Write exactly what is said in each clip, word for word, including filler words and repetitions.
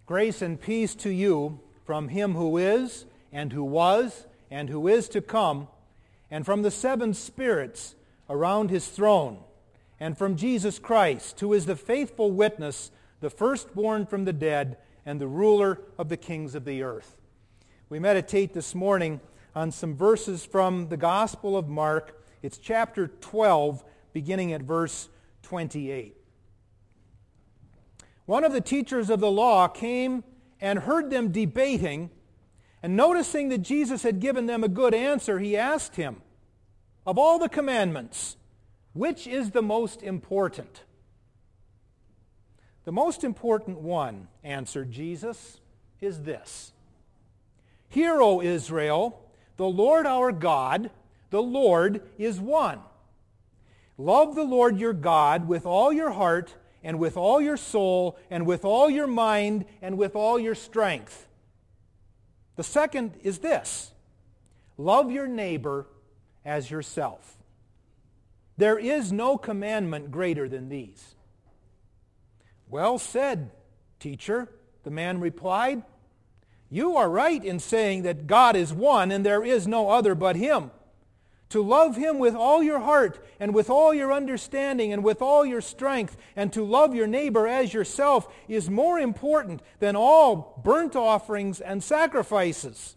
Grace and peace to you from Him who is, and who was, and who is to come, and from the seven spirits around His throne, and from Jesus Christ, who is the faithful witness, the firstborn from the dead, and the ruler of the kings of the earth. We meditate this morning on some verses from the Gospel of Mark. It's chapter twelve, beginning at verse twenty-eight. One of the teachers of the law came and heard them debating, and noticing that Jesus had given them a good answer, he asked him, "Of all the commandments, which is the most important?" "The most important one," answered Jesus, "is this. Hear, O Israel, the Lord our God, the Lord is one. Love the Lord your God with all your heart, and with all your soul, and with all your mind, and with all your strength. The second is this. Love your neighbor as yourself. There is no commandment greater than these." "Well said, teacher," the man replied. "You are right in saying that God is one and there is no other but Him. To love Him with all your heart and with all your understanding and with all your strength, and to love your neighbor as yourself is more important than all burnt offerings and sacrifices."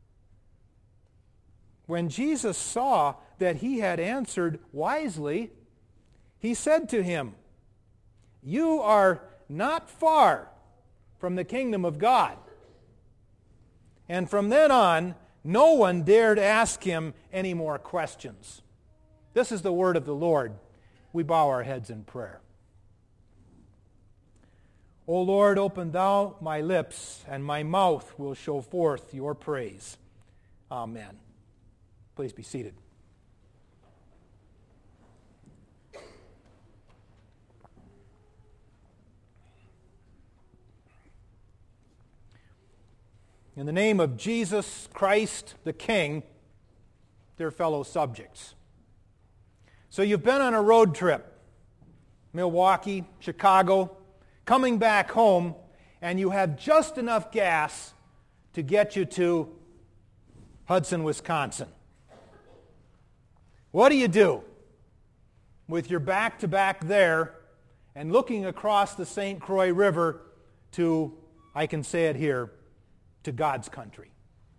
When Jesus saw that he had answered wisely, he said to him, "You are not far from the kingdom of God." And from then on, no one dared ask him any more questions. This is the word of the Lord. We bow our heads in prayer. O Lord, open thou my lips, and my mouth will show forth your praise. Amen. Please be seated. In the name of Jesus Christ, the King, dear fellow subjects. So you've been on a road trip, Milwaukee, Chicago, coming back home, and you have just enough gas to get you to Hudson, Wisconsin. What do you do with your back-to-back there and looking across the Saint Croix River to, I can say it here, to God's country?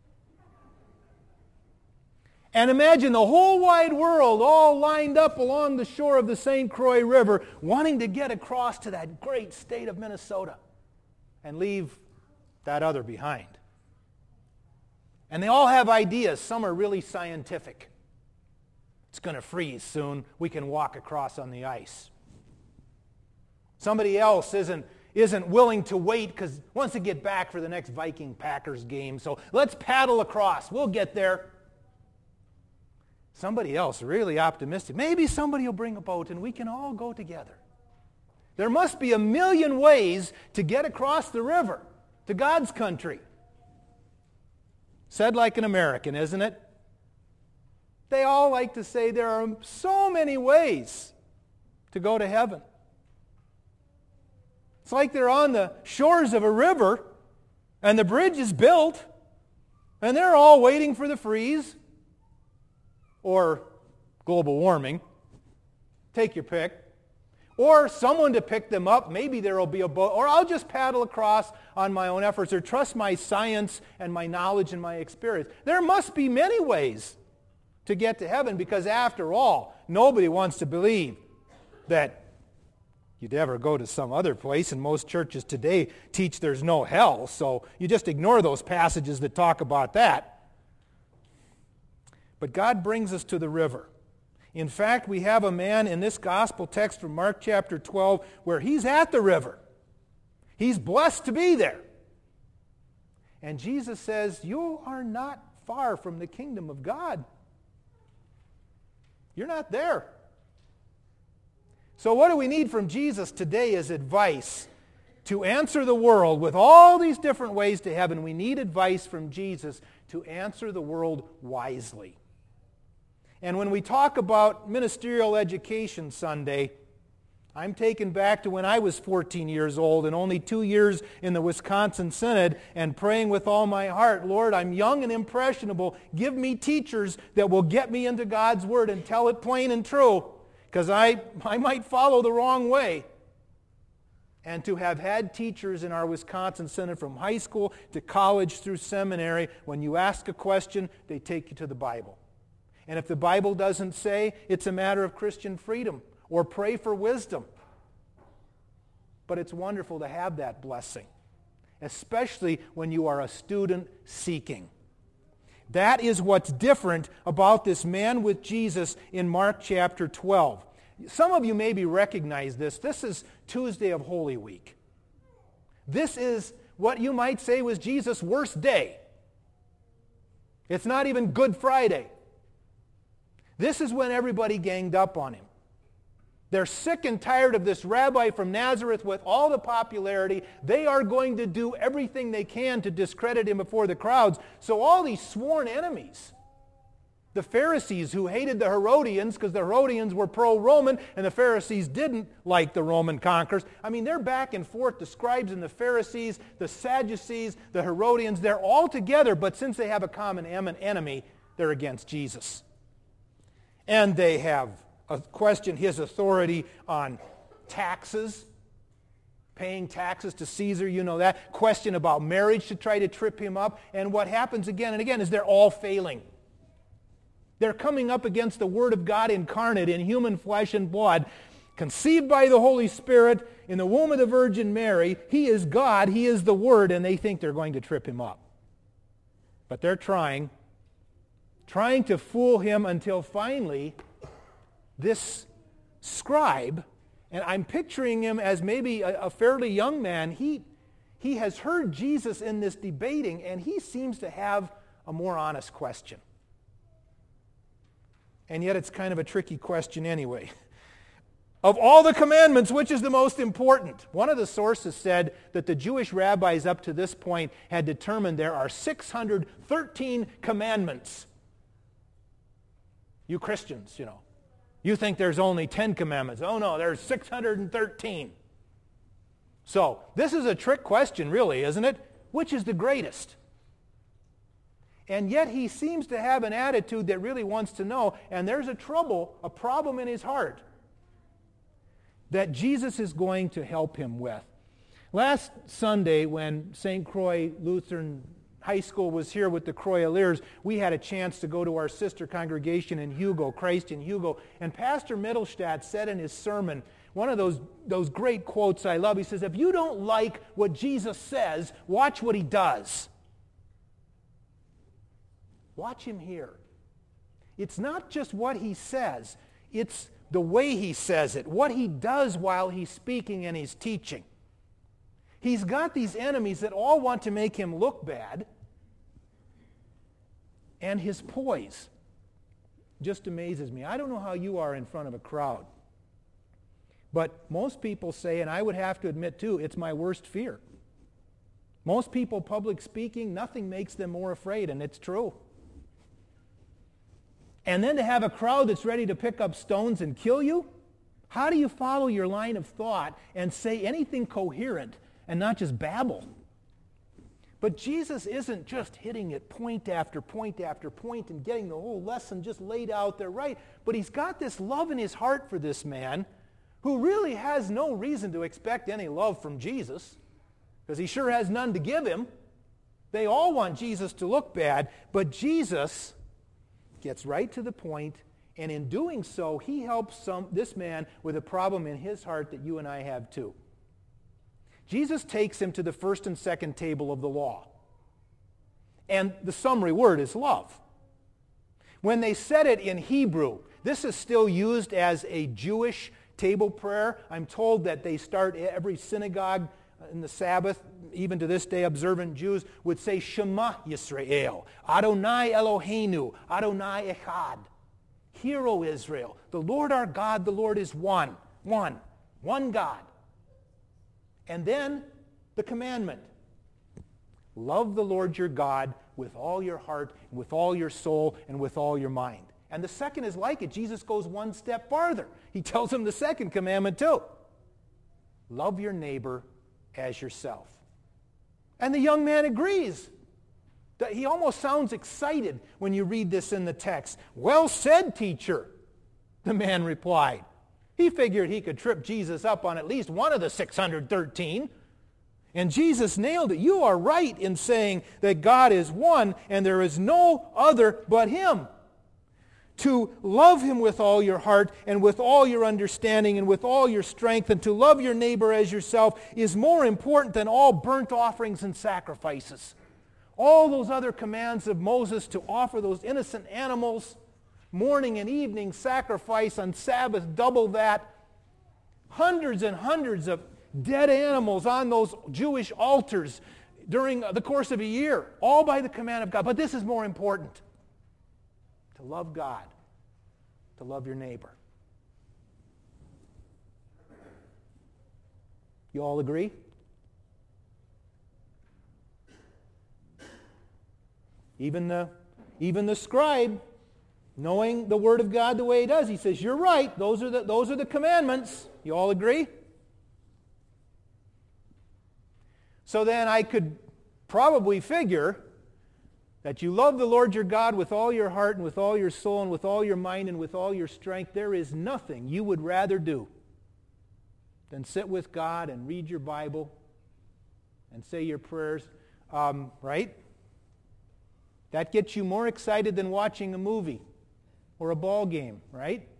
And imagine the whole wide world all lined up along the shore of the Saint Croix River, wanting to get across to that great state of Minnesota and leave that other behind. And they all have ideas. Some are really scientific. It's going to freeze soon. We can walk across on the ice. Somebody else isn't isn't willing to wait because wants to get back for the next Viking-Packers game. So let's paddle across. We'll get there. Somebody else really optimistic. Maybe somebody will bring a boat and we can all go together. There must be a million ways to get across the river to God's country. Said like an American, isn't it? They all like to say there are so many ways to go to heaven. It's like they're on the shores of a river, and the bridge is built, and they're all waiting for the freeze, or global warming. Take your pick. Or someone to pick them up. Maybe there will be a boat, or I'll just paddle across on my own efforts, or trust my science and my knowledge and my experience. There must be many ways to get to heaven, because after all, nobody wants to believe that you'd ever go to some other place, and most churches today teach there's no hell, so you just ignore those passages that talk about that. But God brings us to the river. In fact, we have a man in this gospel text from Mark chapter twelve where he's at the river. He's blessed to be there. And Jesus says, "You are not far from the kingdom of God. You're not there." So what do we need from Jesus today is advice to answer the world with all these different ways to heaven. We need advice from Jesus to answer the world wisely. And when we talk about Ministerial Education Sunday, I'm taken back to when I was fourteen years old and only two years in the Wisconsin Synod and praying with all my heart, Lord, I'm young and impressionable. Give me teachers that will get me into God's Word and tell it plain and true, because I, I might follow the wrong way. And to have had teachers in our Wisconsin Synod from high school to college through seminary, when you ask a question, they take you to the Bible. And if the Bible doesn't say, it's a matter of Christian freedom, or pray for wisdom. But it's wonderful to have that blessing, especially when you are a student seeking. That is what's different about this man with Jesus in Mark chapter twelve. Some of you maybe recognize this. This is Tuesday of Holy Week. This is what you might say was Jesus' worst day. It's not even Good Friday. This is when everybody ganged up on him. They're sick and tired of this rabbi from Nazareth with all the popularity. They are going to do everything they can to discredit him before the crowds. So all these sworn enemies, the Pharisees who hated the Herodians because the Herodians were pro-Roman and the Pharisees didn't like the Roman conquerors. I mean, they're back and forth, the scribes and the Pharisees, the Sadducees, the Herodians. They're all together, but since they have a common enemy, they're against Jesus. And they have questioned his authority on taxes, paying taxes to Caesar, you know that. Question about marriage to try to trip him up. And what happens again and again is they're all failing. They're coming up against the Word of God incarnate in human flesh and blood, conceived by the Holy Spirit in the womb of the Virgin Mary. He is God, He is the Word, and they think they're going to trip him up. But they're trying, trying to fool him until finally this scribe, and I'm picturing him as maybe a, a fairly young man, he, he has heard Jesus in this debating, and he seems to have a more honest question. And yet it's kind of a tricky question anyway. Of all the commandments, which is the most important? One of the sources said that the Jewish rabbis up to this point had determined there are six hundred thirteen commandments. You Christians, you know, you think there's only ten commandments. Oh no, there's six hundred thirteen. So, this is a trick question really, isn't it? Which is the greatest? And yet he seems to have an attitude that really wants to know, and there's a trouble, a problem in his heart that Jesus is going to help him with. Last Sunday when Saint Croix Lutheran High School was here with the Croyaliers, we had a chance to go to our sister congregation in Hugo, Christ in Hugo, and Pastor Mittelstadt said in his sermon, one of those, those great quotes I love, he says, if you don't like what Jesus says, watch what he does. Watch him here. It's not just what he says, it's the way he says it, what he does while he's speaking and he's teaching. He's got these enemies that all want to make him look bad, and his poise just amazes me. I don't know how you are in front of a crowd, but most people say, and I would have to admit too, it's my worst fear. Most people, public speaking, nothing makes them more afraid, and it's true. And then to have a crowd that's ready to pick up stones and kill you? How do you follow your line of thought and say anything coherent and not just babble? But Jesus isn't just hitting it point after point after point and getting the whole lesson just laid out there right, but he's got this love in his heart for this man who really has no reason to expect any love from Jesus because he sure has none to give him. They all want Jesus to look bad, but Jesus gets right to the point, and in doing so, he helps some, this man with a problem in his heart that you and I have too. Jesus takes him to the first and second table of the law. And the summary word is love. When they said it in Hebrew, this is still used as a Jewish table prayer. I'm told that they start every synagogue in the Sabbath, even to this day observant Jews, would say Shema Yisrael, Adonai Eloheinu, Adonai Echad. Hear, O Israel, the Lord our God, the Lord is one, one, one God. And then the commandment, love the Lord your God with all your heart, and with all your soul, and with all your mind. And the second is like it. Jesus goes one step farther. He tells him the second commandment too. love your neighbor as yourself. And the young man agrees. He almost sounds excited when you read this in the text. Well said, teacher, the man replied. He figured he could trip Jesus up on at least one of the six hundred thirteen. And Jesus nailed it. You are right in saying that God is one and there is no other but Him. To love Him with all your heart and with all your understanding and with all your strength, and to love your neighbor as yourself, is more important than all burnt offerings and sacrifices. All those other commands of Moses to offer those innocent animals, morning and evening sacrifice, on Sabbath double that, hundreds and hundreds of dead animals on those Jewish altars during the course of a year, all by the command of God. But this is more important. To love God, to love your neighbor. You all agree? Even the, even the scribe, knowing the Word of God the way he does, he says, you're right, those are the, those are the commandments. You all agree? So then I could probably figure that you love the Lord your God with all your heart and with all your soul and with all your mind and with all your strength. There is nothing you would rather do than sit with God and read your Bible and say your prayers, um, right? That gets you more excited than watching a movie or a ball game, right?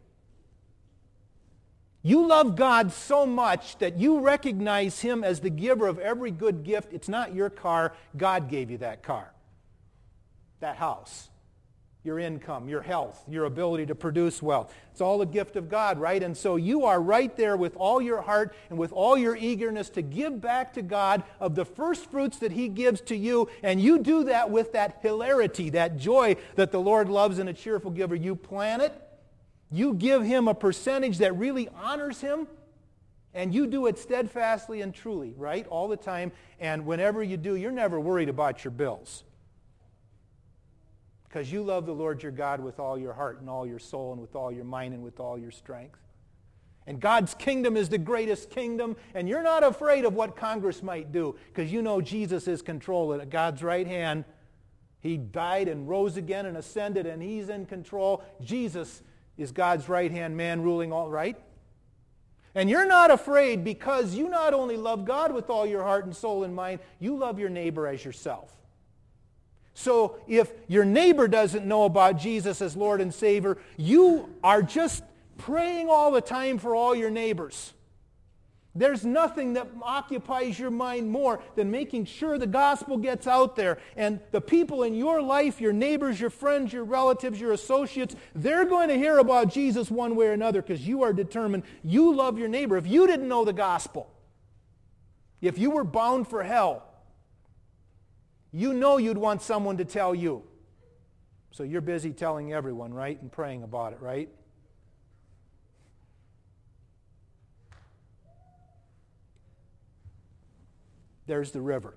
You love God so much that you recognize Him as the giver of every good gift. It's not your car. God gave you that car, that house, your income, your health, your ability to produce wealth. It's all a gift of God, right? And so you are right there with all your heart and with all your eagerness to give back to God of the first fruits that He gives to you, and you do that with that hilarity, that joy that the Lord loves in a cheerful giver. You plan it, you give Him a percentage that really honors Him, and you do it steadfastly and truly, right? All the time, and whenever you do, you're never worried about your bills. Because you love the Lord your God with all your heart and all your soul and with all your mind and with all your strength. And God's kingdom is the greatest kingdom, and you're not afraid of what Congress might do, because you know Jesus is control at God's right hand. He died and rose again and ascended, and He's in control. Jesus is God's right-hand man ruling all, right? And you're not afraid because you not only love God with all your heart and soul and mind, you love your neighbor as yourself. So if your neighbor doesn't know about Jesus as Lord and Savior, you are just praying all the time for all your neighbors. There's nothing that occupies your mind more than making sure the gospel gets out there. And the people in your life, your neighbors, your friends, your relatives, your associates, they're going to hear about Jesus one way or another because you are determined. You love your neighbor. If you didn't know the gospel, if you were bound for hell, you know you'd want someone to tell you. So you're busy telling everyone, right? And praying about it, right? There's the river.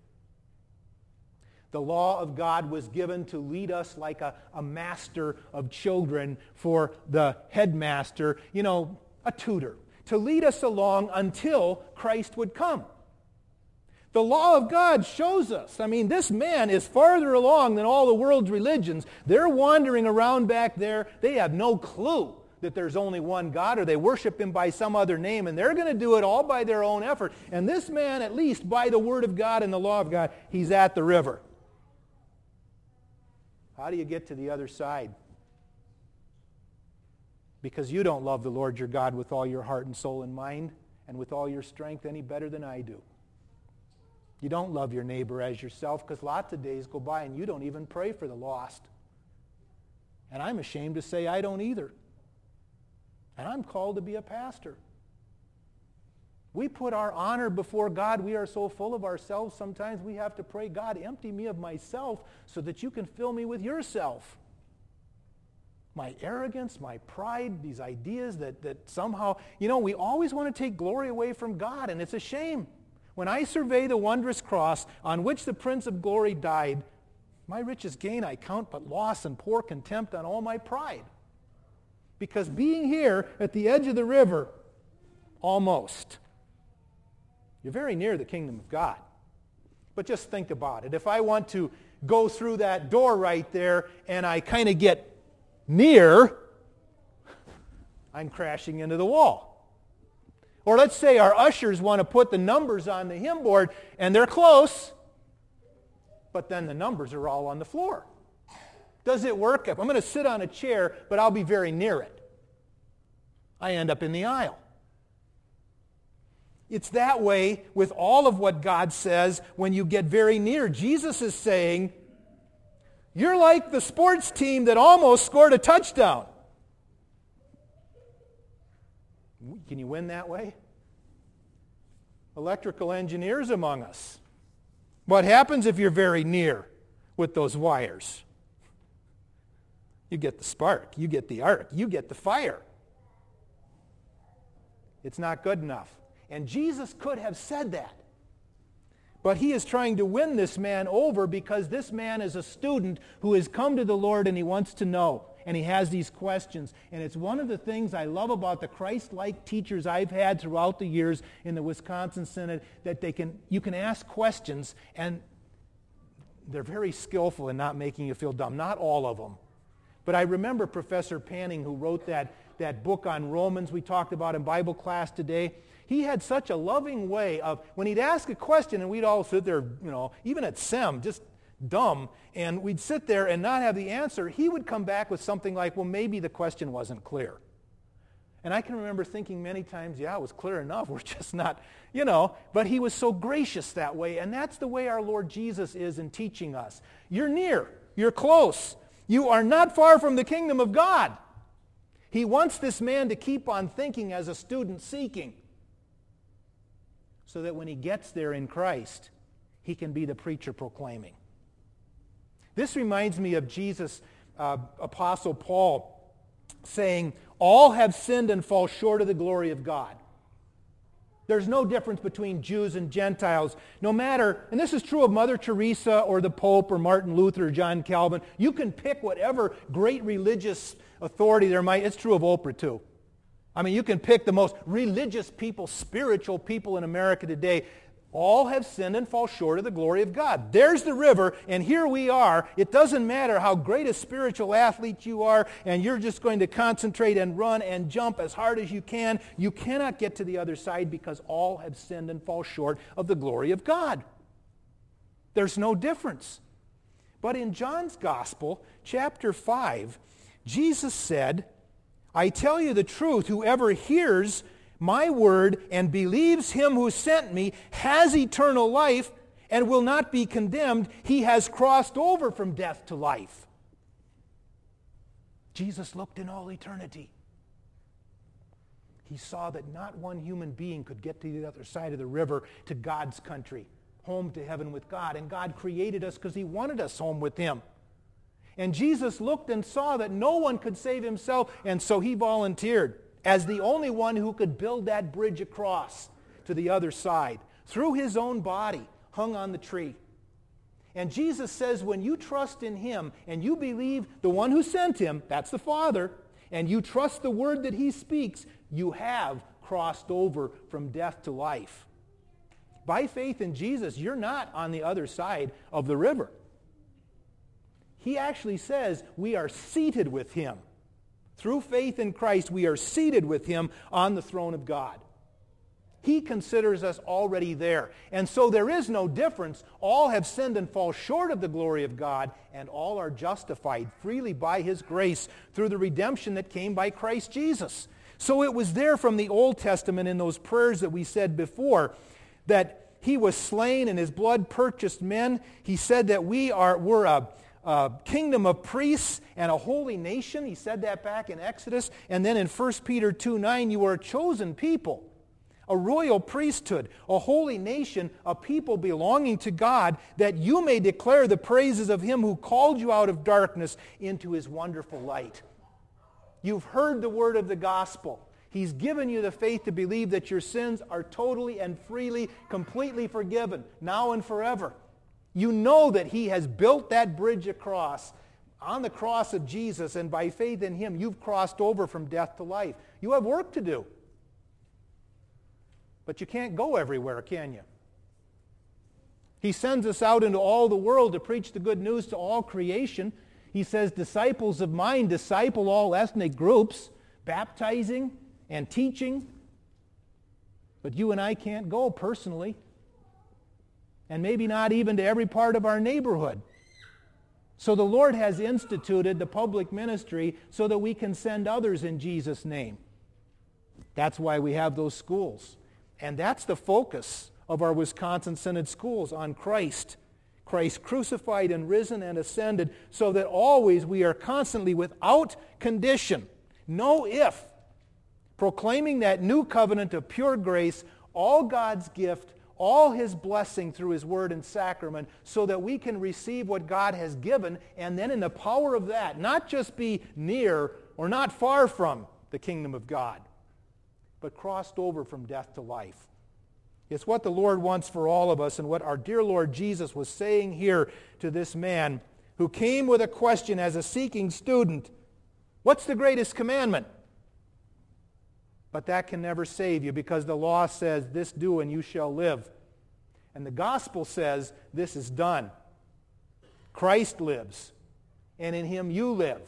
The law of God was given to lead us like a, a master of children for the headmaster, you know, a tutor, to lead us along until Christ would come. The law of God shows us. I mean, this man is farther along than all the world's religions. They're wandering around back there. They have no clue that there's only one God, or they worship Him by some other name, and they're going to do it all by their own effort. And this man, at least by the Word of God and the law of God, he's at the river. How do you get to the other side? Because you don't love the Lord your God with all your heart and soul and mind and with all your strength any better than I do. You don't love your neighbor as yourself because lots of days go by and you don't even pray for the lost. And I'm ashamed to say I don't either. And I'm called to be a pastor. We put our honor before God. We are so full of ourselves sometimes we have to pray, God, empty me of myself so that you can fill me with yourself. My arrogance, my pride, these ideas that, that somehow, you know, we always want to take glory away from God, and it's a shame. When I survey the wondrous cross on which the Prince of Glory died, my richest gain I count but loss and pour contempt on all my pride. Because being here at the edge of the river, almost, You're very near the kingdom of God. But just think about it. If I want to go through that door right there and I kind of get near, I'm crashing into the wall. Or let's say our ushers want to put the numbers on the hymn board and they're close, but then the numbers are all on the floor. Does it work? If I'm going to sit on a chair, but I'll be very near it, I end up in the aisle. It's that way with all of what God says when you get very near. Jesus is saying, you're like the sports team that almost scored a touchdown. Can you win that way? Electrical engineers among us. What happens if you're very near with those wires? You get the spark, you get the arc, you get the fire. It's not good enough. And Jesus could have said that. But he is trying to win this man over because this man is a student who has come to the Lord and he wants to know. And he has these questions. And it's one of the things I love about the Christ-like teachers I've had throughout the years in the Wisconsin Synod, that they can you can ask questions and they're very skillful in not making you feel dumb. Not all of them. But I remember Professor Panning, who wrote that, that book on Romans we talked about in Bible class today. He had such a loving way of, when he'd ask a question and we'd all sit there, you know, even at S E M, just dumb, and we'd sit there and not have the answer, he would come back with something like, well, maybe the question wasn't clear. And I can remember thinking many times, yeah, it was clear enough. We're just not, you know, but he was so gracious that way, and that's the way our Lord Jesus is in teaching us. You're near. You're close. You are not far from the kingdom of God. He wants this man to keep on thinking as a student seeking, so that when he gets there in Christ, he can be the preacher proclaiming. This reminds me of Jesus, uh, Apostle Paul, saying, all have sinned and fall short of the glory of God. There's no difference between Jews and Gentiles. No matter, and this is true of Mother Teresa or the Pope or Martin Luther or John Calvin, you can pick whatever great religious authority there might. It's true of Oprah too. I mean, you can pick the most religious people, spiritual people in America today. All have sinned and fall short of the glory of God. There's the river, and here we are. It doesn't matter how great a spiritual athlete you are, and you're just going to concentrate and run and jump as hard as you can. You cannot get to the other side because all have sinned and fall short of the glory of God. There's no difference. But in John's Gospel, chapter five, Jesus said, I tell you the truth, whoever hears my word and believes him who sent me has eternal life and will not be condemned. He has crossed over from death to life. Jesus looked in all eternity. He saw that not one human being could get to the other side of the river to God's country, home to heaven with God. And God created us because he wanted us home with him. And Jesus looked and saw that no one could save himself, and so he volunteered as the only one who could build that bridge across to the other side through his own body hung on the tree. And Jesus says when you trust in him and you believe the one who sent him, that's the Father, and you trust the word that he speaks, you have crossed over from death to life. By faith in Jesus, you're not on the other side of the river. He actually says we are seated with him. Through faith in Christ, we are seated with him on the throne of God. He considers us already there. And so there is no difference. All have sinned and fall short of the glory of God, and all are justified freely by his grace through the redemption that came by Christ Jesus. So it was there from the Old Testament in those prayers that we said before that he was slain and his blood purchased men. He said that we are we're a A kingdom of priests and a holy nation. He said that back in Exodus. And then in First Peter two nine, you are a chosen people, a royal priesthood, a holy nation, a people belonging to God, that you may declare the praises of him who called you out of darkness into his wonderful light. You've heard the word of the gospel. He's given you the faith to believe that your sins are totally and freely, completely forgiven, now and forever. You know that he has built that bridge across on the cross of Jesus, and by faith in him, you've crossed over from death to life. You have work to do. But you can't go everywhere, can you? He sends us out into all the world to preach the good news to all creation. He says, disciples of mine disciple all ethnic groups, baptizing and teaching. But you and I can't go personally. And maybe not even to every part of our neighborhood. So the Lord has instituted the public ministry so that we can send others in Jesus' name. That's why we have those schools. And that's the focus of our Wisconsin Synod schools, on Christ. Christ crucified and risen and ascended, so that always we are constantly without condition, no if, proclaiming that new covenant of pure grace, all God's gift, all His blessing through His word and sacrament, so that we can receive what God has given, and then in the power of that, not just be near or not far from the kingdom of God, but crossed over from death to life. It's what the Lord wants for all of us, and what our dear Lord Jesus was saying here to this man who came with a question as a seeking student. What's the greatest commandment? But that can never save you, because the law says, this do and you shall live. And the gospel says, this is done. Christ lives, and in Him you live.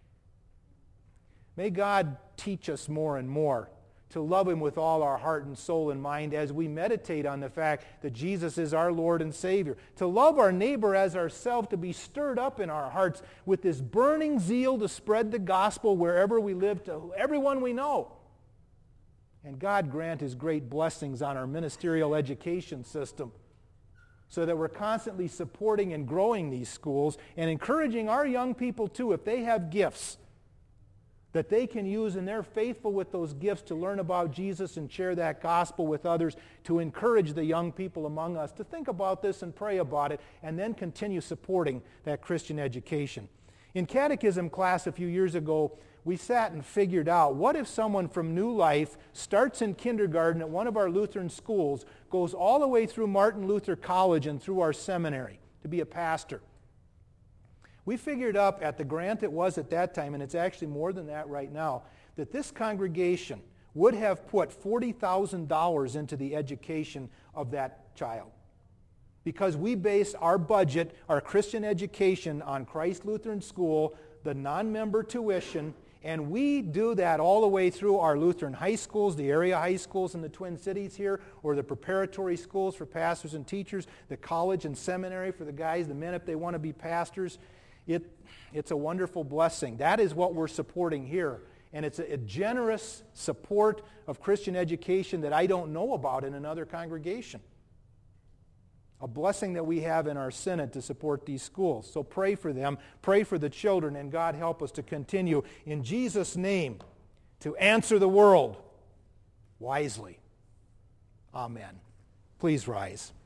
May God teach us more and more to love Him with all our heart and soul and mind as we meditate on the fact that Jesus is our Lord and Savior. To love our neighbor as ourselves, to be stirred up in our hearts with this burning zeal to spread the gospel wherever we live, to everyone we know. And God grant His great blessings on our ministerial education system, so that we're constantly supporting and growing these schools and encouraging our young people too, if they have gifts that they can use, and they're faithful with those gifts to learn about Jesus and share that gospel with others, to encourage the young people among us to think about this and pray about it, and then continue supporting that Christian education. In catechism class a few years ago, we sat and figured out, what if someone from New Life starts in kindergarten at one of our Lutheran schools, goes all the way through Martin Luther College and through our seminary to be a pastor? We figured up at the grant it was at that time, and it's actually more than that right now, that this congregation would have put forty thousand dollars into the education of that child. Because we base our budget, our Christian education, on Christ Lutheran School, the non-member tuition, and we do that all the way through our Lutheran high schools, the area high schools in the Twin Cities here, or the preparatory schools for pastors and teachers, the college and seminary for the guys, the men if they want to be pastors. It, it's a wonderful blessing. That is what we're supporting here. And it's a, a generous support of Christian education that I don't know about in another congregation. A blessing that we have in our synod to support these schools. So pray for them, pray for the children, and God help us to continue in Jesus' name to answer the world wisely. Amen. Please rise.